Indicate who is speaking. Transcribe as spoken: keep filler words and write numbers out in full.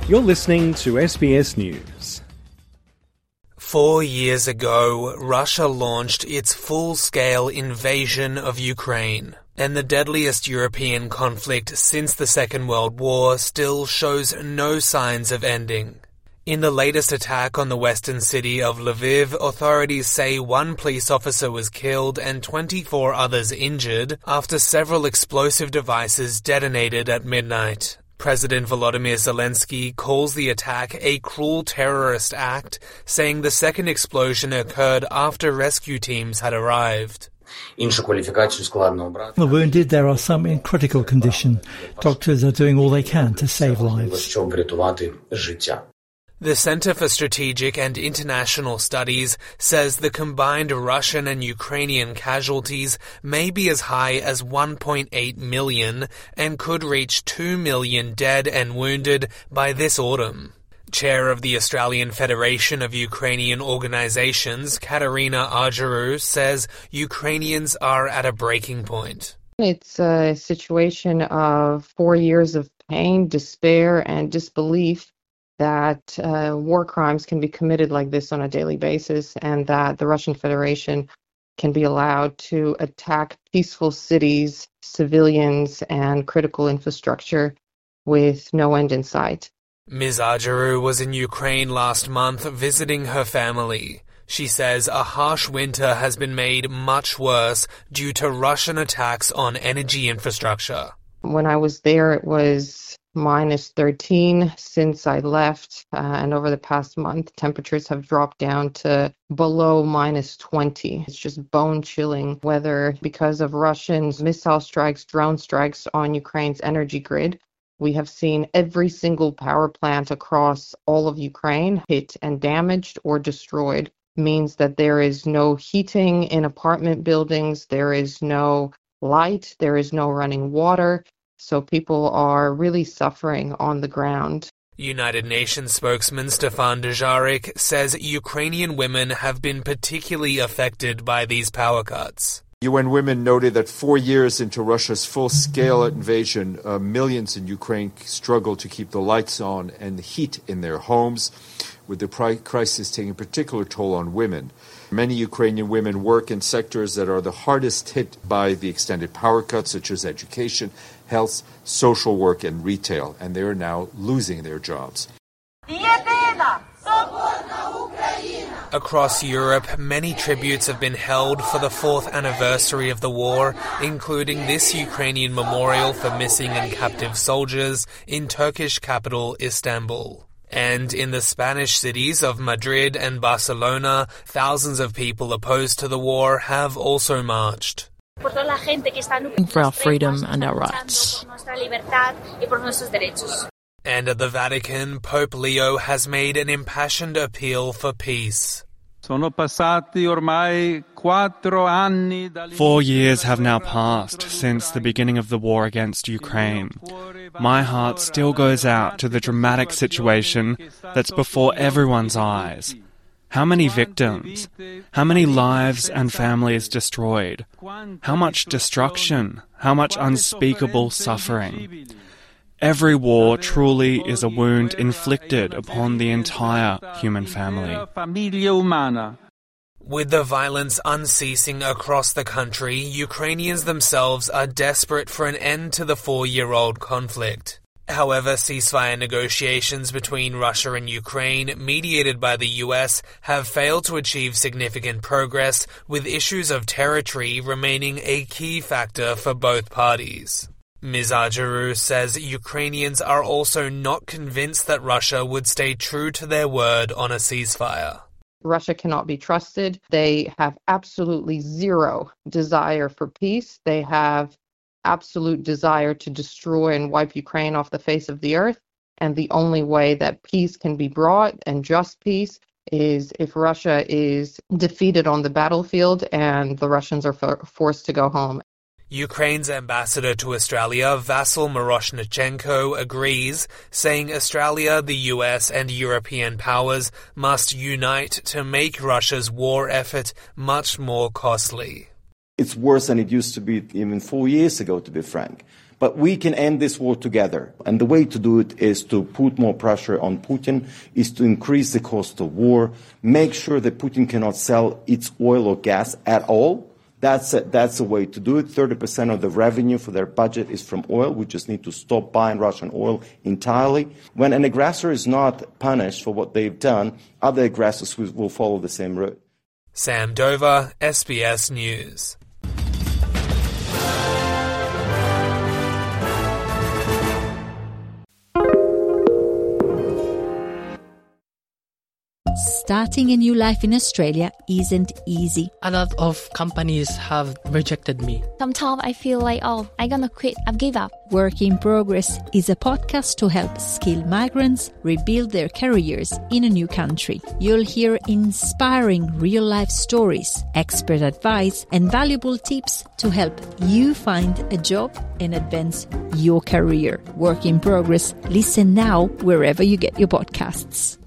Speaker 1: You're listening to S B S News.
Speaker 2: Four years ago, Russia launched its full-scale invasion of Ukraine, and the deadliest European conflict since the Second World War still shows no signs of ending. In the latest attack on the western city of Lviv, authorities say one police officer was killed and twenty-four others injured after several explosive devices detonated at midnight. President Volodymyr Zelensky calls the attack a cruel terrorist act, saying the second explosion occurred after rescue teams had arrived.
Speaker 3: The wounded, there are some in critical condition. Doctors are doing all they can to save lives.
Speaker 2: The Center for Strategic and International Studies says the combined Russian and Ukrainian casualties may be as high as one point eight million and could reach two million dead and wounded by this autumn. Chair of the Australian Federation of Ukrainian Organizations, Katerina Argerou, says Ukrainians are at a breaking point.
Speaker 4: It's a situation of four years of pain, despair, and disbelief that uh, war crimes can be committed like this on a daily basis, and that the Russian Federation can be allowed to attack peaceful cities, civilians, and critical infrastructure with no end in sight.
Speaker 2: Miz Argerou was in Ukraine last month visiting her family. She says a harsh winter has been made much worse due to Russian attacks on energy infrastructure.
Speaker 4: When I was there, it was minus thirteen since I left, uh, and over the past month, temperatures have dropped down to below minus twenty. It's just bone-chilling weather because of Russian missile strikes, drone strikes on Ukraine's energy grid. We have seen every single power plant across all of Ukraine hit and damaged or destroyed. Means that there is no heating in apartment buildings, there is no light, there is no running water. So people are really suffering on the ground.
Speaker 2: United Nations spokesman Stefan Dujarric says Ukrainian women have been particularly affected by these power cuts.
Speaker 5: U N Women noted that four years into Russia's full-scale invasion, uh, millions in Ukraine struggle to keep the lights on and the heat in their homes, with the pri- crisis taking a particular toll on women. Many Ukrainian women work in sectors that are the hardest hit by the extended power cuts, such as education, health, social work, and retail, and they are now losing their jobs.
Speaker 2: Across Europe, many tributes have been held for the fourth anniversary of the war, including this Ukrainian memorial for missing and captive soldiers in Turkish capital Istanbul. And in the Spanish cities of Madrid and Barcelona, thousands of people opposed to the war have also marched.
Speaker 6: For our freedom and our rights.
Speaker 2: And at the Vatican, Pope Leo has made an impassioned appeal for peace.
Speaker 7: Four years have now passed since the beginning of the war against Ukraine. My heart still goes out to the dramatic situation that's before everyone's eyes. How many victims? How many lives and families destroyed? How much destruction? How much unspeakable suffering? Every war truly is a wound inflicted upon the entire human family.
Speaker 2: With the violence unceasing across the country, Ukrainians themselves are desperate for an end to the four-year-old conflict. However, ceasefire negotiations between Russia and Ukraine, mediated by the U S, have failed to achieve significant progress, with issues of territory remaining a key factor for both parties. Miz Argerou says Ukrainians are also not convinced that Russia would stay true to their word on a ceasefire.
Speaker 4: Russia cannot be trusted. They have absolutely zero desire for peace. They have absolute desire to destroy and wipe Ukraine off the face of the earth. And the only way that peace can be brought, and just peace, is if Russia is defeated on the battlefield and the Russians are for- forced to go home.
Speaker 2: Ukraine's ambassador to Australia, Vasyl Miroshnichenko, agrees, saying Australia, the U S and European powers must unite to make Russia's war effort much more costly.
Speaker 8: It's worse than it used to be even four years ago, to be frank. But we can end this war together. And the way to do it is to put more pressure on Putin, is to increase the cost of war, make sure that Putin cannot sell its oil or gas at all. That's a, that's a way to do it. thirty percent of the revenue for their budget is from oil. We just need to stop buying Russian oil entirely. When an aggressor is not punished for what they've done, other aggressors will follow the same route.
Speaker 2: Sam Dover, S B S News.
Speaker 9: Starting a new life in Australia isn't easy.
Speaker 10: A lot of companies have rejected me.
Speaker 11: Sometimes I feel like, oh, I'm gonna quit, I've give up.
Speaker 9: Work in Progress is a podcast to help skilled migrants rebuild their careers in a new country. You'll hear inspiring real-life stories, expert advice, and valuable tips to help you find a job and advance your career. Work in Progress. Listen now wherever you get your podcasts.